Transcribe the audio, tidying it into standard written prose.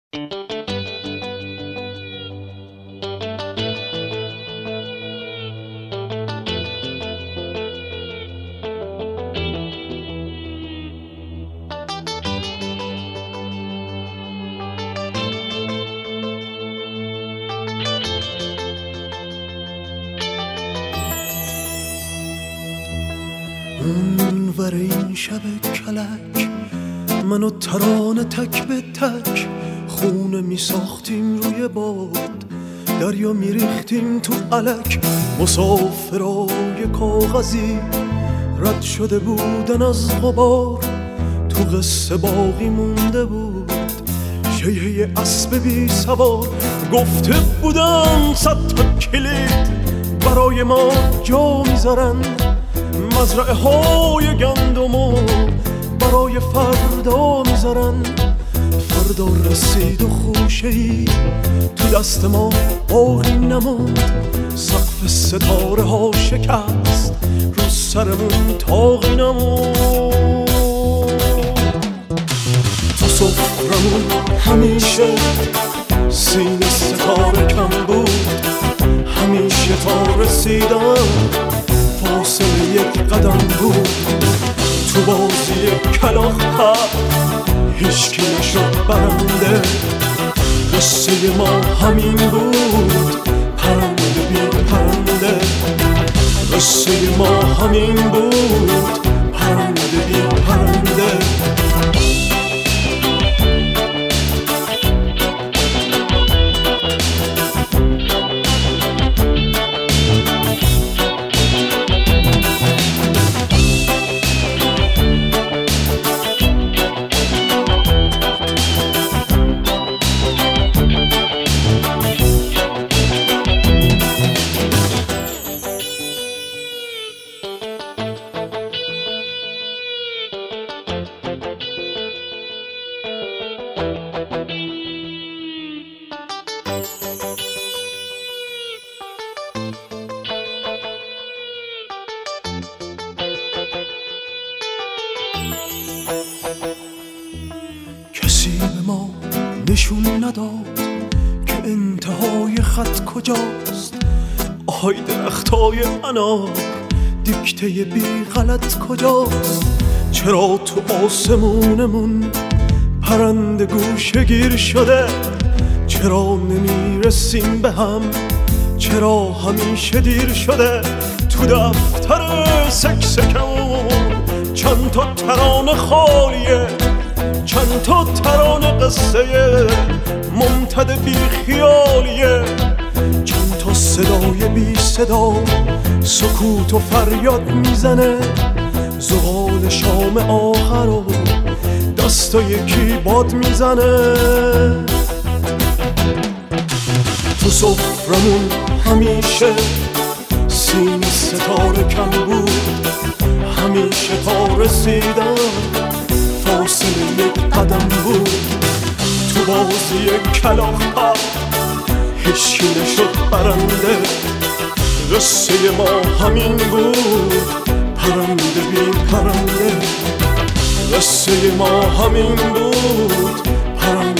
اونور این شب کلک منو ترانه تک به تک خونه می ساختیم روی باد، دریا می ریختیم تو علک. مسافرای کاغذی رد شده بودن از غبار، تو قصه باقی مونده بود شیهه اسب بی سوار. گفته بودن 100 تا کلید برای ما جا میذارن، مزرعه های گندمو برای فردا میذارن. فردا رسید و خوشه‌ای تو دست ما باقی نموند، سقف ستاره ها شکست رو سرمون تاقی نموند. تو سفرمون همیشه سینه ستاره کم بود، همیشه تا رسیدن فاصله یک قدم بود. تو بازی کلاغ هیچکی نشد برنده، قصه ما همین بود پرنده بی پرنده. قصه ما همین بود پرنده بی پرنده. کسی به ما نشون نداد که انتهای خط کجاست. آهای درختای انار دیکته بی غلط کجاست. چرا تو آسمونمون پرنده گوشه گیر شده؟ چرا نمیرسیم به هم؟ چرا همیشه دیر شده؟ تو دفتر سکسکمون چند تا ترانه خالیه، چند تا ترانه قصه ممتد بی خیالیه. چند تا صدای بی صدا سکوت و فریاد میزنه، زغال شام آخر و دستای کیباد میزنه. تو سفرمون همیشه سینه ستاره کم بود، همیشه تا رسیدن فاصله یک قدم بود. تو بازی کلاغ هیچکی نشد برنده، قصه ما همین بود پرنده بی پرنده. قصه ما همین بود پرنده